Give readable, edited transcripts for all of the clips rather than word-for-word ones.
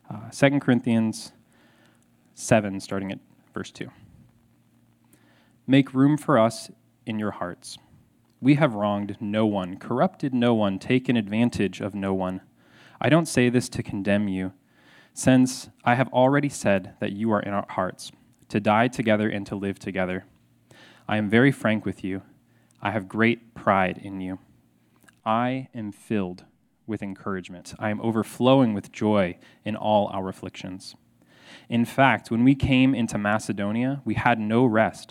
2 Corinthians 7, starting at verse 2. Make room for us in your hearts. We have wronged no one, corrupted no one, taken advantage of no one. I don't say this to condemn you, since I have already said that you are in our hearts, to die together and to live together. I am very frank with you. I have great pride in you. I am filled with encouragement. I am overflowing with joy in all our afflictions. In fact, when we came into Macedonia, we had no rest.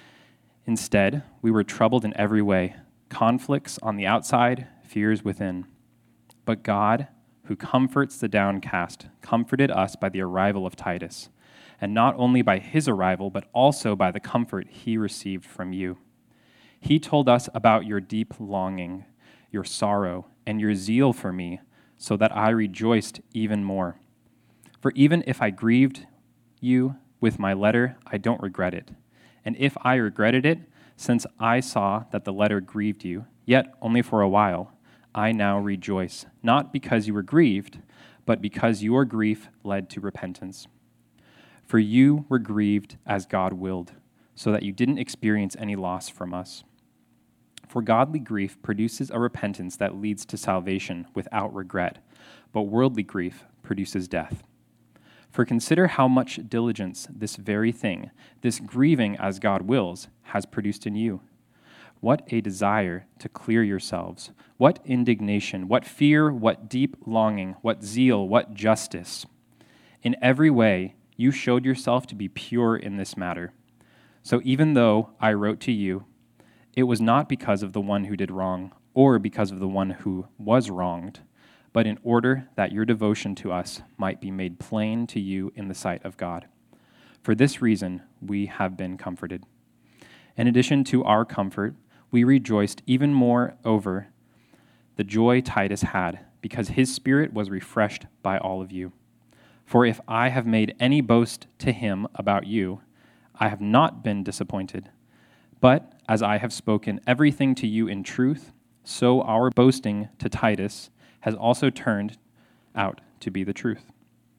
Instead, we were troubled in every way, conflicts on the outside, fears within. But God, who comforts the downcast, comforted us by the arrival of Titus, and not only by his arrival, but also by the comfort he received from you. He told us about your deep longing, your sorrow, and your zeal for me, so that I rejoiced even more. For even if I grieved you with my letter, I don't regret it. And if I regretted it, since I saw that the letter grieved you, yet only for a while, I now rejoice, not because you were grieved, but because your grief led to repentance. For you were grieved as God willed, so that you didn't experience any loss from us. For godly grief produces a repentance that leads to salvation without regret, but worldly grief produces death. For consider how much diligence this very thing, this grieving as God wills, has produced in you. What a desire to clear yourselves, what indignation, what fear, what deep longing, what zeal, what justice. In every way, you showed yourself to be pure in this matter. So even though I wrote to you, it was not because of the one who did wrong, or because of the one who was wronged, but in order that your devotion to us might be made plain to you in the sight of God. For this reason, we have been comforted. In addition to our comfort, we rejoiced even more over the joy Titus had, because his spirit was refreshed by all of you. For if I have made any boast to him about you, I have not been disappointed. But as I have spoken everything to you in truth, so our boasting to Titus has also turned out to be the truth.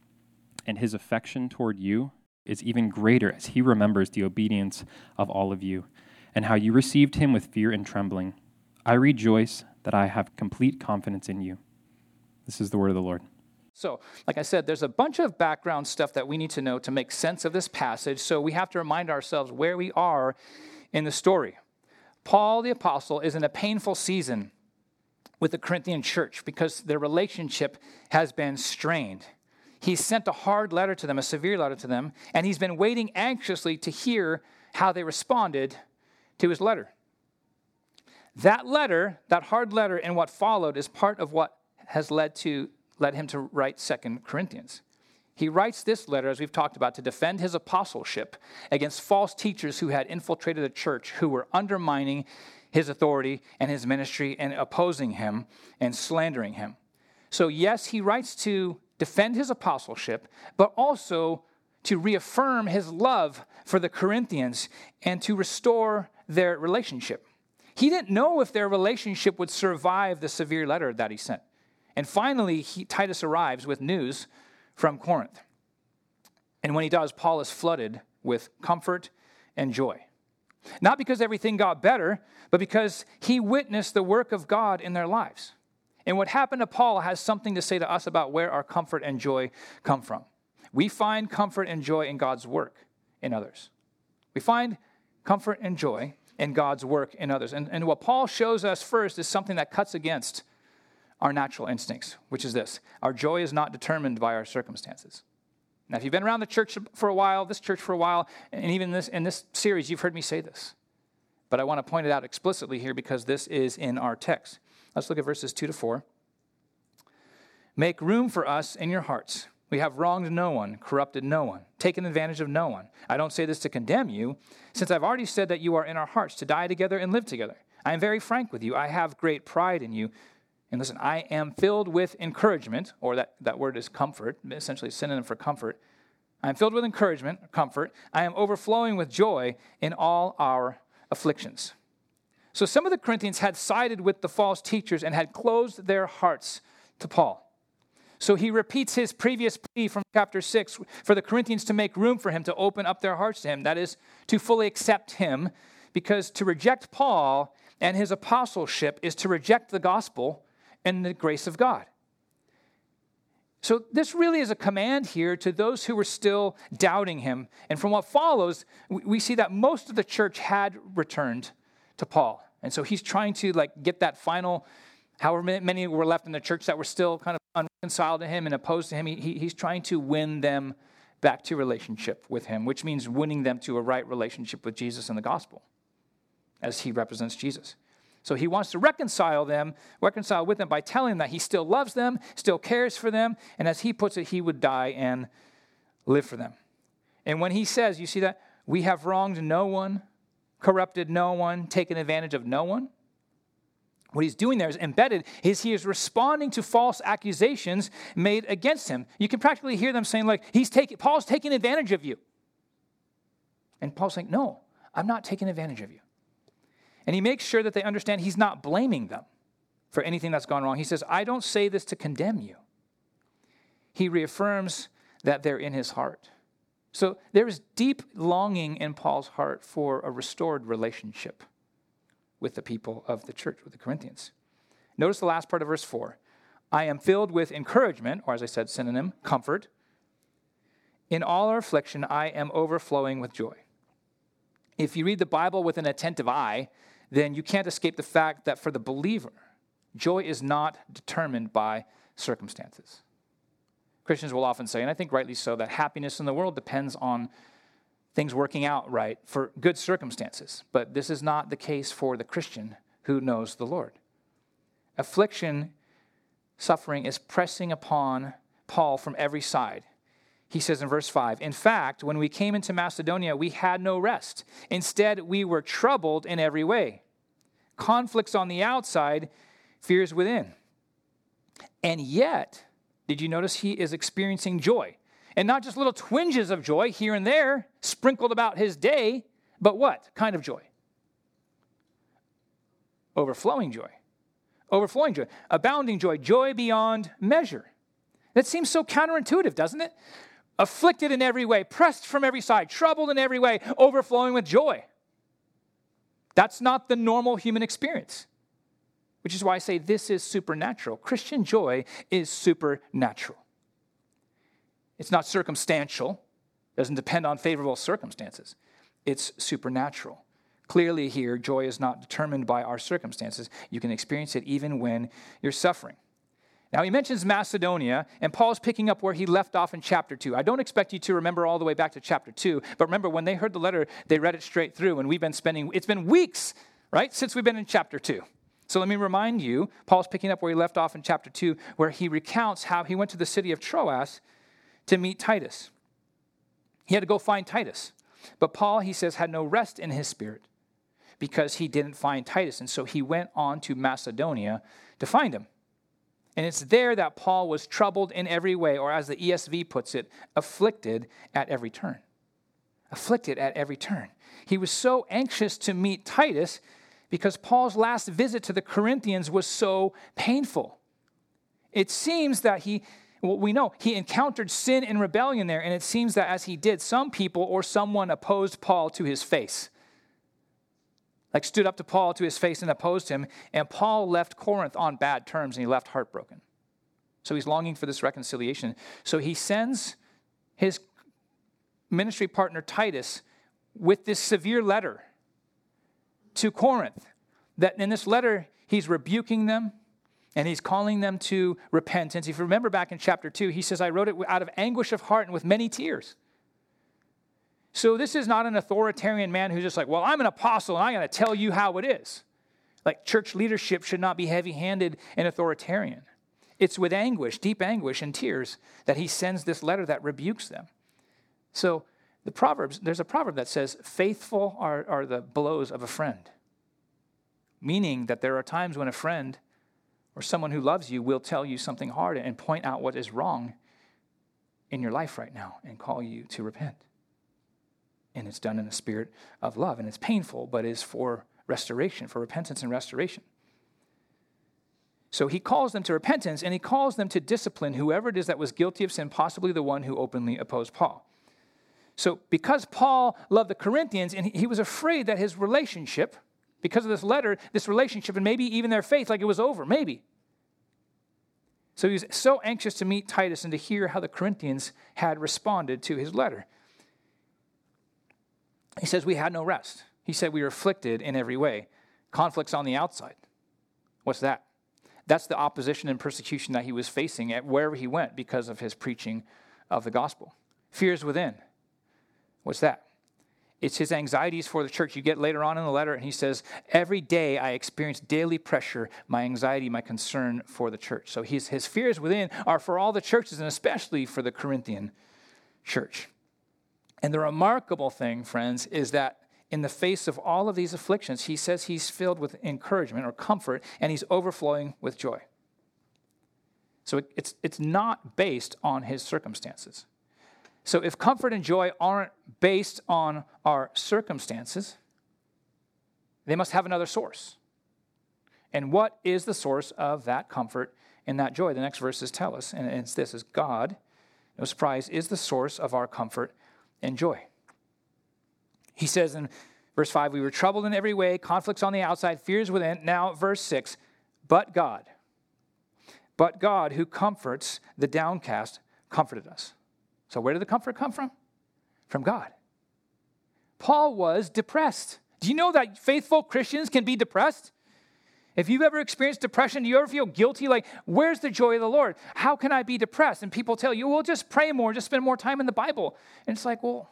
And his affection toward you is even greater as he remembers the obedience of all of you, and how you received him with fear and trembling. I rejoice that I have complete confidence in you. This is the word of the Lord. So, like I said, there's a bunch of background stuff that we need to know to make sense of this passage, so we have to remind ourselves where we are in the story. Paul the apostle is in a painful season with the Corinthian church because their relationship has been strained. He sent a hard letter to them, a severe letter to them, and he's been waiting anxiously to hear how they responded to his letter. That letter, that hard letter, and what followed is part of what has led him to write 2 Corinthians. He writes this letter, as we've talked about, to defend his apostleship against false teachers who had infiltrated the church, who were undermining his authority and his ministry and opposing him and slandering him. So yes, he writes to defend his apostleship, but also to reaffirm his love for the Corinthians and to restore their relationship. He didn't know if their relationship would survive the severe letter that he sent. And finally, Titus arrives with news from Corinth. And when he does, Paul is flooded with comfort and joy. Not because everything got better, but because he witnessed the work of God in their lives. And what happened to Paul has something to say to us about where our comfort and joy come from. We find comfort and joy in God's work in others. We find comfort and joy in God's work in others. And what Paul shows us first is something that cuts against our natural instincts, which is this: our joy is not determined by our circumstances. Now, if you've been around the church for a while, this church for a while, and even in this series, you've heard me say this. But I want to point it out explicitly here because this is in our text. Let's look at verses 2-4. Make room for us in your hearts. We have wronged no one, corrupted no one, taken advantage of no one. I don't say this to condemn you, since I've already said that you are in our hearts, to die together and live together. I am very frank with you. I have great pride in you. And listen, I am filled with encouragement, or that word is comfort, essentially a synonym for comfort. I am filled with encouragement, comfort. I am overflowing with joy in all our afflictions. So some of the Corinthians had sided with the false teachers and had closed their hearts to Paul. So he repeats his previous plea from chapter 6 for the Corinthians to make room for him, to open up their hearts to him. That is, to fully accept him, because to reject Paul and his apostleship is to reject the gospel and the grace of God. So this really is a command here to those who were still doubting him. And from what follows, we see that most of the church had returned to Paul. And so he's trying to get that final, however many were left in the church that were still kind of unreconciled to him and opposed to him. He's trying to win them back to relationship with him, which means winning them to a right relationship with Jesus and the gospel, as he represents Jesus. So he wants to reconcile with them by telling them that he still loves them, still cares for them, and as he puts it, he would die and live for them. And when he says, you see that, we have wronged no one, corrupted no one, taken advantage of no one. What he's doing there is embedded, is he is responding to false accusations made against him. You can practically hear them saying, Paul's taking advantage of you. And Paul's saying, no, I'm not taking advantage of you. And he makes sure that they understand he's not blaming them for anything that's gone wrong. He says, I don't say this to condemn you. He reaffirms that they're in his heart. So there is deep longing in Paul's heart for a restored relationship with the people of the church, with the Corinthians. Notice the last part of verse 4. I am filled with encouragement, or as I said, synonym, comfort. In all our affliction, I am overflowing with joy. If you read the Bible with an attentive eye, then you can't escape the fact that for the believer, joy is not determined by circumstances. Christians will often say, and I think rightly so, that happiness in the world depends on things working out right for good circumstances. But this is not the case for the Christian who knows the Lord. Affliction, suffering is pressing upon Paul from every side. He says in verse 5, in fact, when we came into Macedonia, we had no rest. Instead, we were troubled in every way. Conflicts on the outside, fears within. And yet, did you notice he is experiencing joy? And not just little twinges of joy here and there, sprinkled about his day, but what kind of joy? Overflowing joy. Overflowing joy. Abounding joy. Joy beyond measure. That seems so counterintuitive, doesn't it? Afflicted in every way, pressed from every side, troubled in every way, overflowing with joy. That's not the normal human experience, which is why I say this is supernatural. Christian joy is supernatural. It's not circumstantial, doesn't depend on favorable circumstances. It's supernatural. Clearly here, joy is not determined by our circumstances. You can experience it even when you're suffering. Now, he mentions Macedonia, and Paul's picking up where he left off in chapter 2. I don't expect you to remember all the way back to chapter 2, but remember, when they heard the letter, they read it straight through, and it's been weeks, right, since we've been in chapter 2. So let me remind you, Paul's picking up where he left off in chapter 2, where he recounts how he went to the city of Troas to meet Titus. He had to go find Titus. But Paul, he says, had no rest in his spirit because he didn't find Titus, and so he went on to Macedonia to find him. And it's there that Paul was troubled in every way, or as the ESV puts it, afflicted at every turn. Afflicted at every turn. He was so anxious to meet Titus because Paul's last visit to the Corinthians was so painful. It seems that we know he encountered sin and rebellion there, and it seems that as he did, some people or someone opposed Paul to his face. Stood up to Paul to his face and opposed him, and Paul left Corinth on bad terms, and he left heartbroken. So he's longing for this reconciliation. So he sends his ministry partner Titus with this severe letter to Corinth. That in this letter, he's rebuking them, and he's calling them to repentance. If you remember back in chapter 2, he says, I wrote it out of anguish of heart and with many tears. So this is not an authoritarian man who's just like, well, I'm an apostle and I'm going to tell you how it is. Church leadership should not be heavy-handed and authoritarian. It's with anguish, deep anguish and tears that he sends this letter that rebukes them. So there's a proverb that says, faithful are the blows of a friend. Meaning that there are times when a friend or someone who loves you will tell you something hard and point out what is wrong in your life right now and call you to repent. And it's done in a spirit of love. And it's painful, but is for restoration, for repentance and restoration. So he calls them to repentance, and he calls them to discipline whoever it is that was guilty of sin, possibly the one who openly opposed Paul. So because Paul loved the Corinthians, and he was afraid that his relationship, because of this letter, this relationship, and maybe even their faith, like it was over, maybe. So he was so anxious to meet Titus and to hear how the Corinthians had responded to his letter. He says, we had no rest. He said, we were afflicted in every way. Conflicts on the outside. What's that? That's the opposition and persecution that he was facing at wherever he went because of his preaching of the gospel. Fears within. What's that? It's his anxieties for the church. You get later on in the letter, and he says, every day I experience daily pressure, my anxiety, my concern for the church. So his fears within are for all the churches, and especially for the Corinthian church. And the remarkable thing, friends, is that in the face of all of these afflictions, he says he's filled with encouragement or comfort, and he's overflowing with joy. So it's not based on his circumstances. So if comfort and joy aren't based on our circumstances, they must have another source. And what is the source of that comfort and that joy? The next verses tell us, and it's this, is God, no surprise, is the source of our comfort and joy. He says in verse 5, we were troubled in every way, conflicts on the outside, fears within. Now, verse 6, but God who comforts the downcast, comforted us. So where did the comfort come from? From God. Paul was depressed. Do you know that faithful Christians can be depressed? If you've ever experienced depression, do you ever feel guilty? Like, where's the joy of the Lord? How can I be depressed? And people tell you, well, just pray more, just spend more time in the Bible. And it's like, well,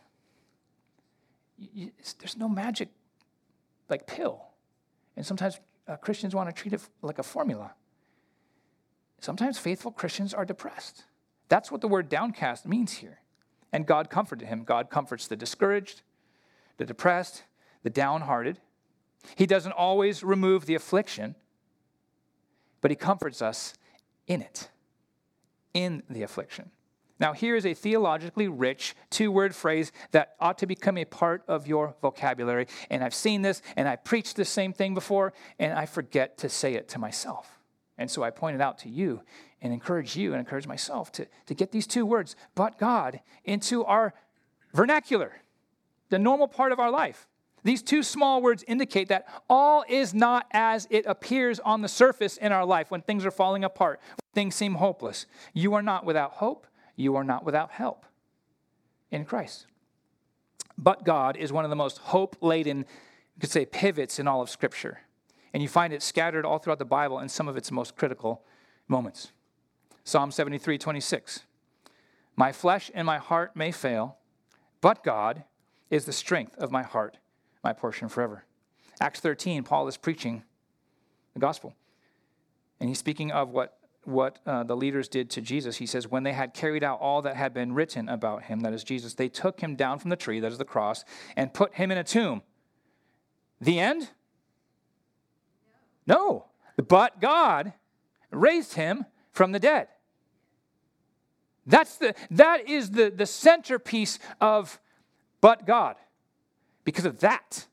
there's no magic like pill. And sometimes Christians want to treat it like a formula. Sometimes faithful Christians are depressed. That's what the word downcast means here. And God comforted him. God comforts the discouraged, the depressed, the downhearted. He doesn't always remove the affliction, but he comforts us in it, in the affliction. Now, here is a theologically rich two-word phrase that ought to become a part of your vocabulary. And I've seen this, and I preached the same thing before, and I forget to say it to myself. And so I pointed out to you and encourage you and encourage myself to get these two words, but God, into our vernacular, the normal part of our life. These two small words indicate that all is not as it appears on the surface in our life when things are falling apart, when things seem hopeless. You are not without hope. You are not without help in Christ. But God is one of the most hope-laden, you could say, pivots in all of Scripture. And you find it scattered all throughout the Bible in some of its most critical moments. Psalm 73:26. My flesh and my heart may fail, but God is the strength of my heart, my portion forever. Acts 13, Paul is preaching the gospel. And he's speaking of what the leaders did to Jesus. He says, when they had carried out all that had been written about him, that is Jesus, they took him down from the tree, that is the cross, and put him in a tomb. The end? No. But God raised him from the dead. That is the centerpiece of but God. Because of that.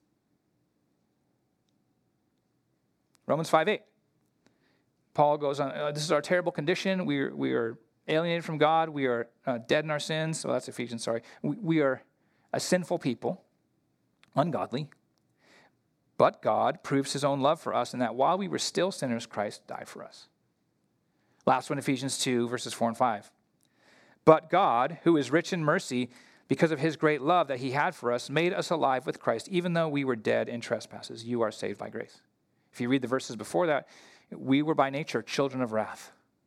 Romans 5:8. Paul goes on, this is our terrible condition. We are alienated from God. We are dead in our sins. So that's Ephesians, sorry. We are a sinful people, ungodly. But God proves his own love for us in that while we were still sinners, Christ died for us. Last one, Ephesians 2, verses 4 and 5. But God, who is rich in mercy, because of his great love that he had for us, made us alive with Christ, even though we were dead in trespasses. You are saved by grace. If you read the verses before that, we were by nature children of wrath.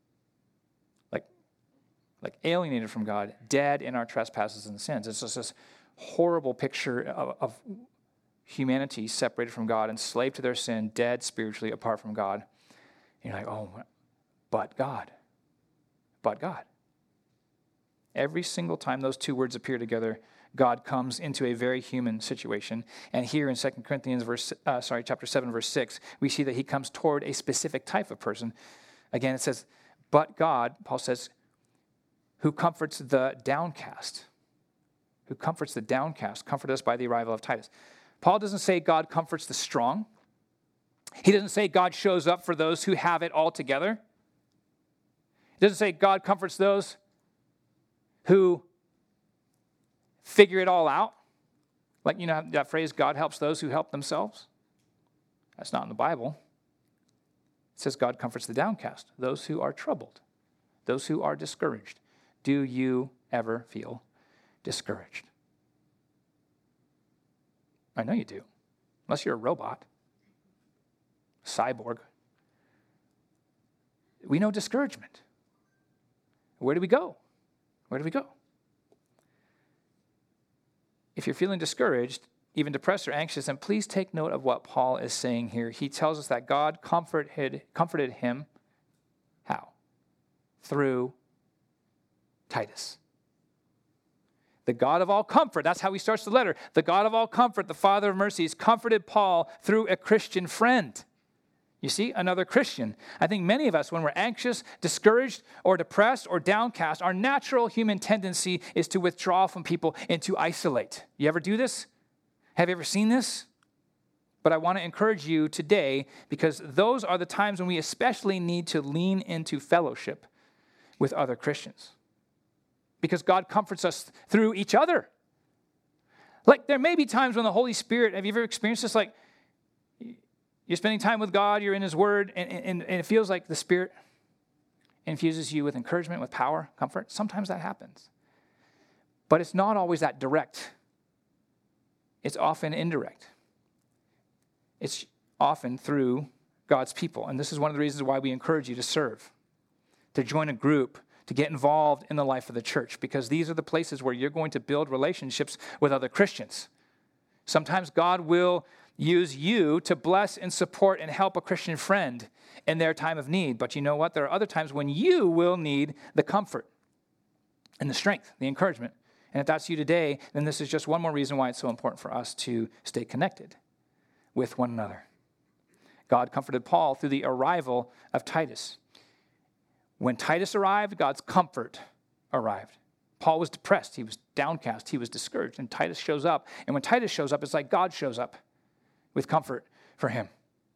Like alienated from God, dead in our trespasses and sins. It's just this horrible picture of humanity separated from God, enslaved to their sin, dead spiritually apart from God. And you're like, oh, but God. But God. Every single time those two words appear together, God comes into a very human situation. And here in 2 Corinthians chapter 7, verse 6, we see that he comes toward a specific type of person. Again, it says, but God, Paul says, who comforts the downcast. Who comforts the downcast, comfort us by the arrival of Titus. Paul doesn't say God comforts the strong. He doesn't say God shows up for those who have it all together. He doesn't say God comforts those who figure it all out. Like, you know that phrase, God helps those who help themselves? That's not in the Bible. It says God comforts the downcast, those who are troubled, those who are discouraged. Do you ever feel discouraged? I know you do, unless you're a robot, cyborg. We know discouragement. Where do we go? Where do we go? If you're feeling discouraged, even depressed or anxious, then please take note of what Paul is saying here. He tells us that God comforted him. How? Through Titus. The God of all comfort, that's how he starts the letter. The God of all comfort, the Father of mercies, comforted Paul through a Christian friend. You see, another Christian. I think many of us, when we're anxious, discouraged, or depressed, or downcast, our natural human tendency is to withdraw from people and to isolate. You ever do this? Have you ever seen this? But I want to encourage you today, because those are the times when we especially need to lean into fellowship with other Christians. Because God comforts us through each other. Like, there may be times when the Holy Spirit, have you ever experienced this? Like, you're spending time with God, you're in His Word, and it feels like the Spirit infuses you with encouragement, with power, comfort. Sometimes that happens. But it's not always that direct. It's often indirect. It's often through God's people. And this is one of the reasons why we encourage you to serve, to join a group, to get involved in the life of the church, because these are the places where you're going to build relationships with other Christians. Sometimes God will use you to bless and support and help a Christian friend in their time of need. But you know what? There are other times when you will need the comfort and the strength, the encouragement. And if that's you today, then this is just one more reason why it's so important for us to stay connected with one another. God comforted Paul through the arrival of Titus. When Titus arrived, God's comfort arrived. Paul was depressed. He was downcast. He was discouraged. And Titus shows up. And when Titus shows up, it's like God shows up with comfort for him.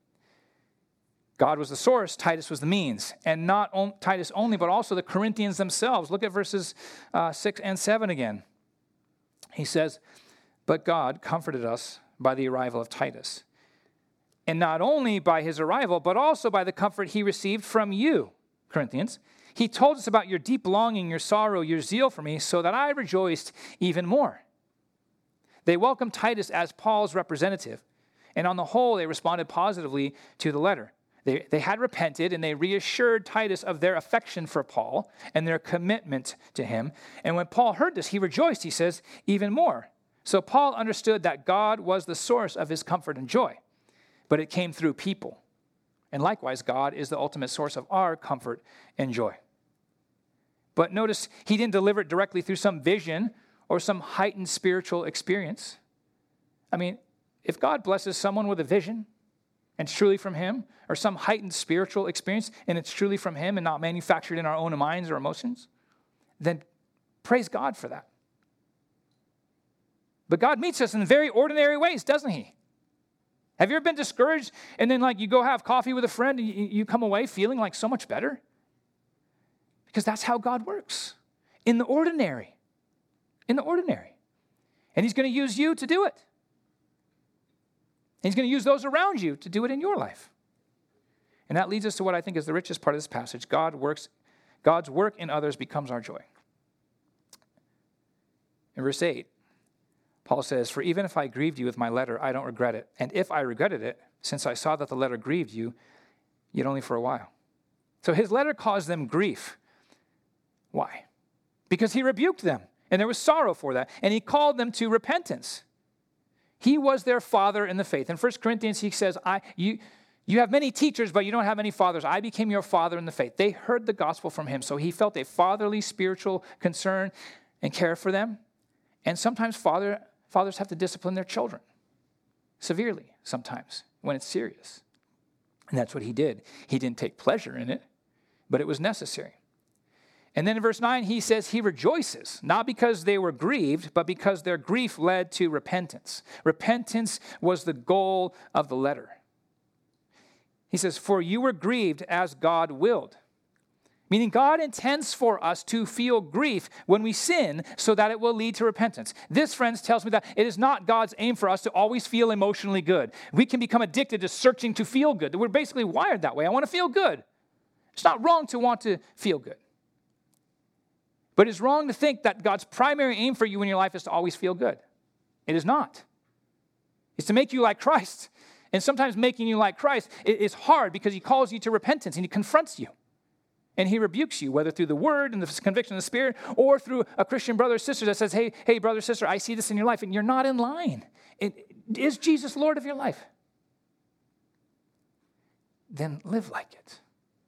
God was the source. Titus was the means. And not Titus only, but also the Corinthians themselves. Look at verses 6 and 7 again. He says, but God comforted us by the arrival of Titus. And not only by his arrival, but also by the comfort he received from you, Corinthians. He told us about your deep longing, your sorrow, your zeal for me, so that I rejoiced even more. They welcomed Titus as Paul's representative, and on the whole, they responded positively to the letter. They had repented, and they reassured Titus of their affection for Paul and their commitment to him. And when Paul heard this, he rejoiced, he says, even more. So Paul understood that God was the source of his comfort and joy, but it came through people. And likewise, God is the ultimate source of our comfort and joy. But notice, he didn't deliver it directly through some vision or some heightened spiritual experience. I mean, if God blesses someone with a vision and it's truly from him, or some heightened spiritual experience and it's truly from him and not manufactured in our own minds or emotions, then praise God for that. But God meets us in very ordinary ways, doesn't he? Have you ever been discouraged and then you go have coffee with a friend and you come away feeling like so much better? Because that's how God works, in the ordinary. In the ordinary. And he's going to use you to do it. And he's going to use those around you to do it in your life. And that leads us to what I think is the richest part of this passage. God's work in others becomes our joy. In verse 8, Paul says, for even if I grieved you with my letter, I don't regret it. And if I regretted it, since I saw that the letter grieved you, yet only for a while. So his letter caused them grief. Why? Because he rebuked them, and there was sorrow for that. And he called them to repentance. He was their father in the faith. In 1 Corinthians, he says, you have many teachers, but you don't have any fathers. I became your father in the faith. They heard the gospel from him, so he felt a fatherly spiritual concern and care for them. And sometimes fathers have to discipline their children severely sometimes when it's serious. And that's what he did. He didn't take pleasure in it, but it was necessary. And then in verse 9, he says he rejoices, not because they were grieved, but because their grief led to repentance. Repentance was the goal of the letter. He says, for you were grieved as God willed. Meaning God intends for us to feel grief when we sin so that it will lead to repentance. This, friends, tells me that it is not God's aim for us to always feel emotionally good. We can become addicted to searching to feel good. We're basically wired that way. I want to feel good. It's not wrong to want to feel good. But it's wrong to think that God's primary aim for you in your life is to always feel good. It is not. It's to make you like Christ. And sometimes making you like Christ is hard because he calls you to repentance and he confronts you. And he rebukes you, whether through the word and the conviction of the Spirit or through a Christian brother or sister that says, hey, brother, sister, I see this in your life and you're not in line. Is Jesus Lord of your life? Then live like it.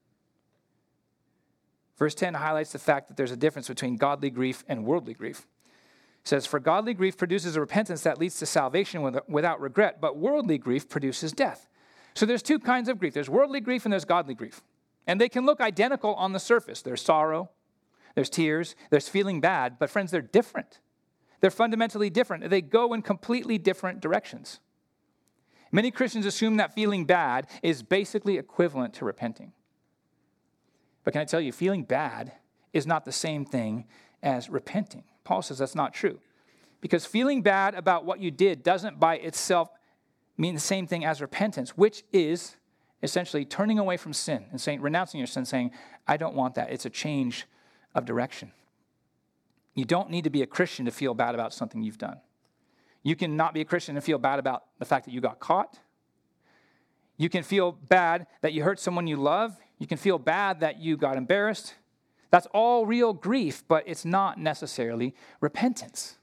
Verse 10 highlights the fact that there's a difference between godly grief and worldly grief. It says, for godly grief produces a repentance that leads to salvation without regret, but worldly grief produces death. So there's two kinds of grief. There's worldly grief and there's godly grief. And they can look identical on the surface. There's sorrow, there's tears, there's feeling bad. But friends, they're different. They're fundamentally different. They go in completely different directions. Many Christians assume that feeling bad is basically equivalent to repenting. But can I tell you, feeling bad is not the same thing as repenting. Paul says that's not true. Because feeling bad about what you did doesn't by itself mean the same thing as repentance, which is essentially turning away from sin and renouncing your sin, saying, I don't want that. It's a change of direction. You don't need to be a Christian to feel bad about something you've done. You can not be a Christian and feel bad about the fact that you got caught. You can feel bad that you hurt someone you love. You can feel bad that you got embarrassed. That's all real grief, but it's not necessarily repentance.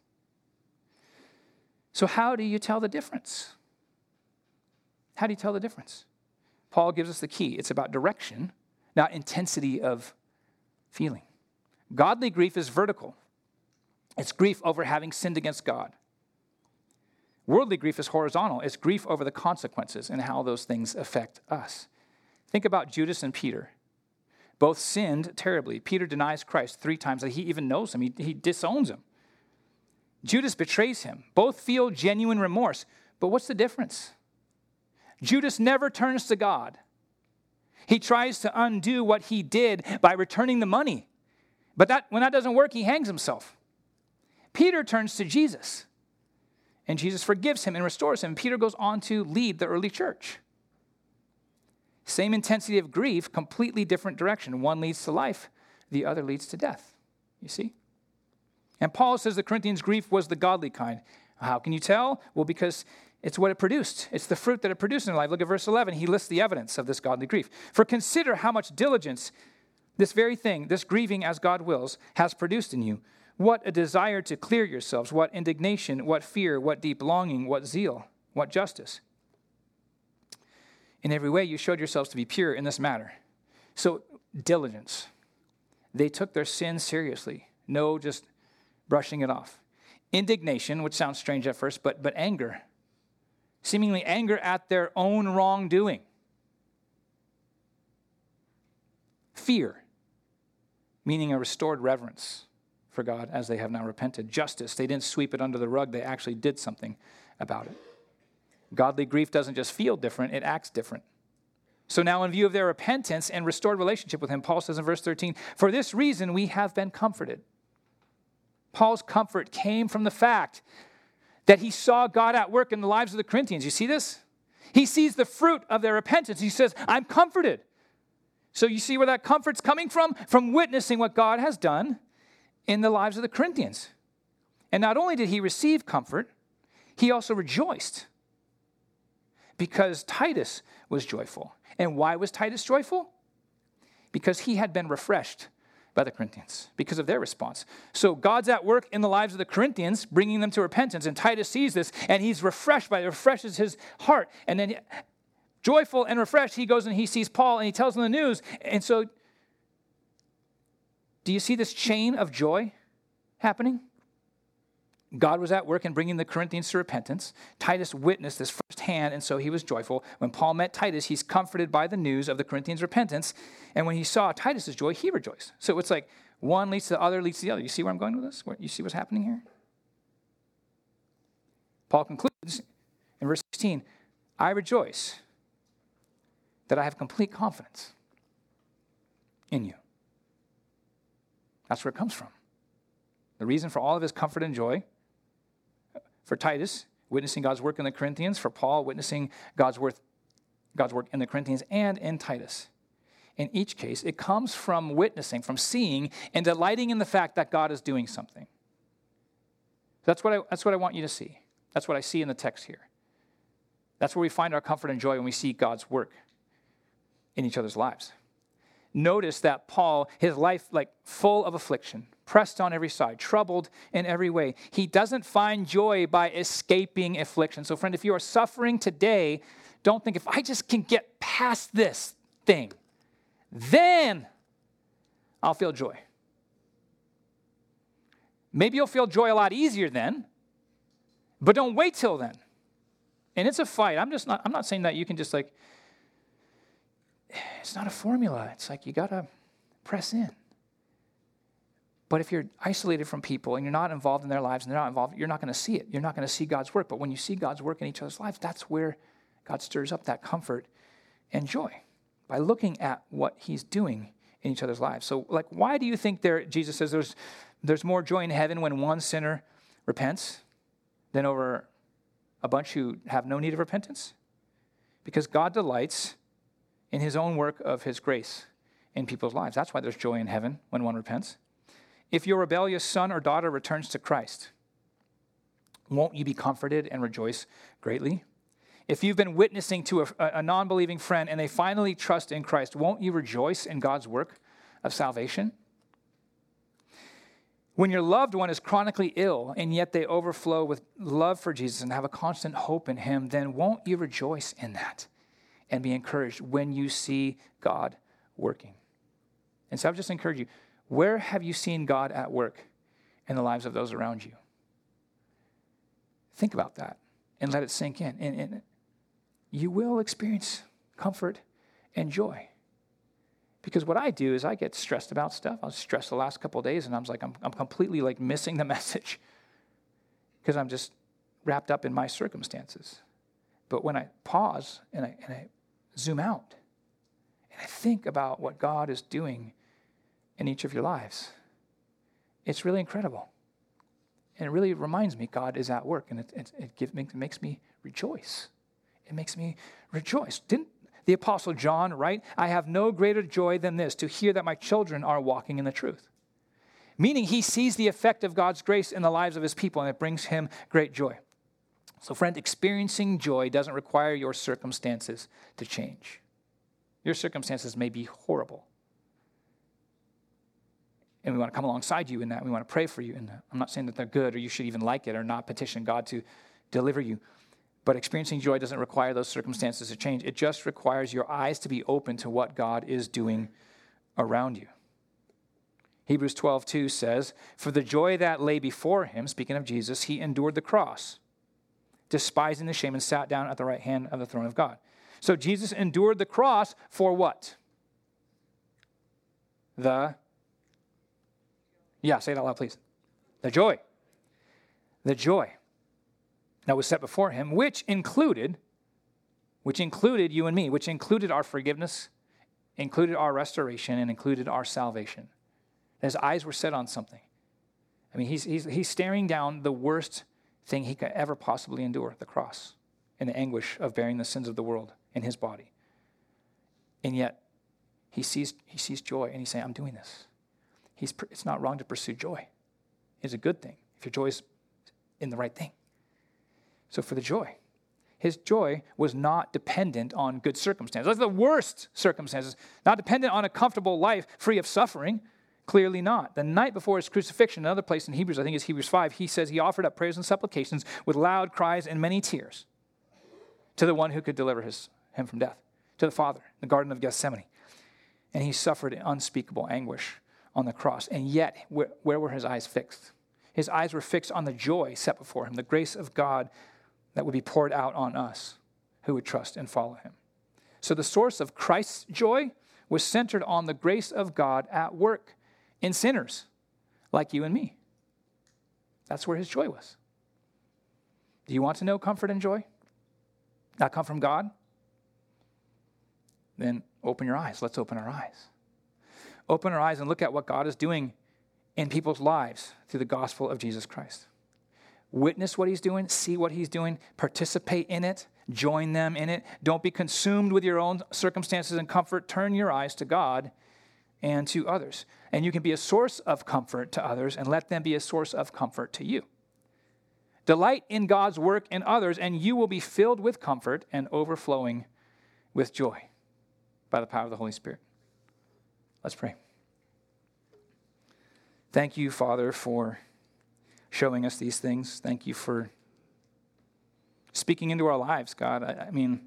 So how do you tell the difference? How do you tell the difference? Paul gives us the key. It's about direction, not intensity of feeling. Godly grief is vertical. It's grief over having sinned against God. Worldly grief is horizontal. It's grief over the consequences and how those things affect us. Think about Judas and Peter. Both sinned terribly. Peter denies Christ 3 times that he even knows him. He disowns him. Judas betrays him. Both feel genuine remorse. But what's the difference? Judas never turns to God. He tries to undo what he did by returning the money. But when that doesn't work, he hangs himself. Peter turns to Jesus. And Jesus forgives him and restores him. Peter goes on to lead the early church. Same intensity of grief, completely different direction. One leads to life, the other leads to death. You see? And Paul says the Corinthians' grief was the godly kind. How can you tell? Well, because it's what it produced. It's the fruit that it produced in their life. Look at verse 11. He lists the evidence of this godly grief. For consider how much diligence this very thing, this grieving as God wills, has produced in you. What a desire to clear yourselves. What indignation, what fear, what deep longing, what zeal, what justice. In every way, you showed yourselves to be pure in this matter. So, diligence. They took their sin seriously. No just brushing it off. Indignation, which sounds strange at first, but anger. Seemingly anger at their own wrongdoing. Fear, meaning a restored reverence for God as they have now repented. Justice, they didn't sweep it under the rug. They actually did something about it. Godly grief doesn't just feel different, it acts different. So now in view of their repentance and restored relationship with him, Paul says in verse 13, for this reason we have been comforted. Paul's comfort came from the fact that he saw God at work in the lives of the Corinthians. You see this? He sees the fruit of their repentance. He says, I'm comforted. So you see where that comfort's coming from? From witnessing what God has done in the lives of the Corinthians. And not only did he receive comfort, he also rejoiced because Titus was joyful. And why was Titus joyful? Because he had been refreshed by the Corinthians because of their response. So God's at work in the lives of the Corinthians, bringing them to repentance. And Titus sees this, and he's refreshed by it. It refreshes his heart. And then joyful and refreshed, he goes and he sees Paul, and he tells him the news. And so do you see this chain of joy happening? God was at work in bringing the Corinthians to repentance. Titus witnessed this firsthand, and so he was joyful. When Paul met Titus, he's comforted by the news of the Corinthians' repentance. And when he saw Titus's joy, he rejoiced. So it's like one leads to the other, leads to the other. You see where I'm going with this? You see what's happening here? Paul concludes in verse 16, I rejoice that I have complete confidence in you. That's where it comes from. The reason for all of his comfort and joy, for Titus, witnessing God's work in the Corinthians, for Paul, witnessing God's work in the Corinthians and in Titus. In each case, it comes from witnessing, from seeing, and delighting in the fact that God is doing something. That's what I want you to see. That's what I see in the text here. That's where we find our comfort and joy when we see God's work in each other's lives. Notice that Paul, his life like full of affliction, pressed on every side, troubled in every way. He doesn't find joy by escaping affliction. So friend, if you are suffering today, don't think if I just can get past this thing, then I'll feel joy. Maybe you'll feel joy a lot easier then, but don't wait till then. And it's a fight. I'm not saying that you can just like, it's not a formula. It's like you got to press in. But if you're isolated from people and you're not involved in their lives and they're not involved, you're not going to see it. You're not going to see God's work. But when you see God's work in each other's lives, that's where God stirs up that comfort and joy by looking at what he's doing in each other's lives. So like, why do you think Jesus says there's more joy in heaven when one sinner repents than over a bunch who have no need of repentance? Because God delights in his own work of his grace in people's lives. That's why there's joy in heaven when one repents. If your rebellious son or daughter returns to Christ, won't you be comforted and rejoice greatly? If you've been witnessing to a non-believing friend and they finally trust in Christ, won't you rejoice in God's work of salvation? When your loved one is chronically ill and yet they overflow with love for Jesus and have a constant hope in him, then won't you rejoice in that and be encouraged when you see God working? And so I would just encourage you, where have you seen God at work in the lives of those around you? Think about that and let it sink in. And you will experience comfort and joy. Because what I do is I get stressed about stuff. I was stressed the last couple of days, and I'm completely like missing the message because I'm just wrapped up in my circumstances. But when I pause and I zoom out and I think about what God is doing in each of your lives, it's really incredible. And it really reminds me God is at work, and it makes me rejoice. It makes me rejoice. Didn't the Apostle John write, I have no greater joy than this, to hear that my children are walking in the truth. Meaning he sees the effect of God's grace in the lives of his people, and it brings him great joy. So friend, experiencing joy doesn't require your circumstances to change. Your circumstances may be horrible. And we want to come alongside you in that. We want to pray for you in that. I'm not saying that they're good or you should even like it or not petition God to deliver you. But experiencing joy doesn't require those circumstances to change. It just requires your eyes to be open to what God is doing around you. Hebrews 12:2 says, for the joy that lay before him, speaking of Jesus, he endured the cross, despising the shame, and sat down at the right hand of the throne of God. So Jesus endured the cross for what? Say it out loud, please. The joy. The joy that was set before him, which included you and me, which included our forgiveness, included our restoration, and included our salvation. His eyes were set on something. I mean, he's staring down the worst thing he could ever possibly endure, the cross, and the anguish of bearing the sins of the world in his body. And yet, he sees joy, and he's saying, I'm doing this. It's not wrong to pursue joy. It's a good thing if your joy is in the right thing. So for the joy, his joy was not dependent on good circumstances. That's the worst circumstances. Not dependent on a comfortable life free of suffering. Clearly not. The night before his crucifixion, another place in Hebrews, I think it's Hebrews 5, he says he offered up prayers and supplications with loud cries and many tears to the one who could deliver him from death, to the Father in the Garden of Gethsemane. And he suffered unspeakable anguish on the cross. And yet, where were his eyes fixed? His eyes were fixed on the joy set before him, the grace of God that would be poured out on us who would trust and follow him. So the source of Christ's joy was centered on the grace of God at work in sinners like you and me. That's where his joy was. Do you want to know comfort and joy that come from God? then open your eyes. Let's open our eyes. Open our eyes and look at what God is doing in people's lives through the gospel of Jesus Christ. Witness what he's doing, see what he's doing, participate in it, join them in it. Don't be consumed with your own circumstances and comfort. Turn your eyes to God and to others. And you can be a source of comfort to others and let them be a source of comfort to you. Delight in God's work in others, and you will be filled with comfort and overflowing with joy by the power of the Holy Spirit. Let's pray. Thank you, Father, for showing us these things. Thank you for speaking into our lives, God. I mean,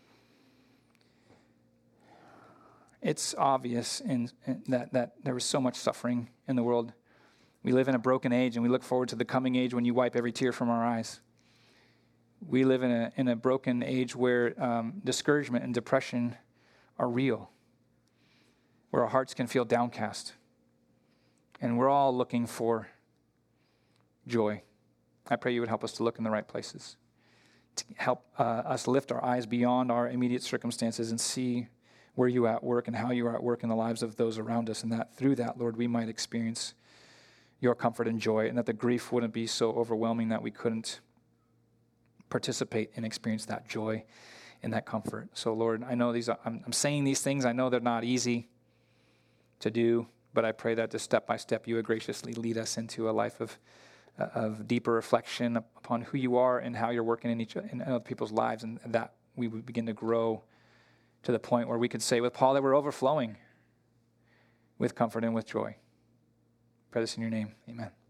it's obvious that there was so much suffering in the world. We live in a broken age, and we look forward to the coming age when you wipe every tear from our eyes. We live in a broken age where discouragement and depression are real, where our hearts can feel downcast. And we're all looking for joy. I pray you would help us to look in the right places, to help us lift our eyes beyond our immediate circumstances and see where you are at work and how you are at work in the lives of those around us, and that through that, Lord, we might experience your comfort and joy, and that the grief wouldn't be so overwhelming that we couldn't participate and experience that joy and that comfort. So, Lord, I know I'm saying these things. I know they're not easy to do, but I pray that just step by step you would graciously lead us into a life of deeper reflection upon who you are and how you're working in other people's lives, and that we would begin to grow to the point where we could say with Paul that we're overflowing with comfort and with joy. I pray this in your name. Amen.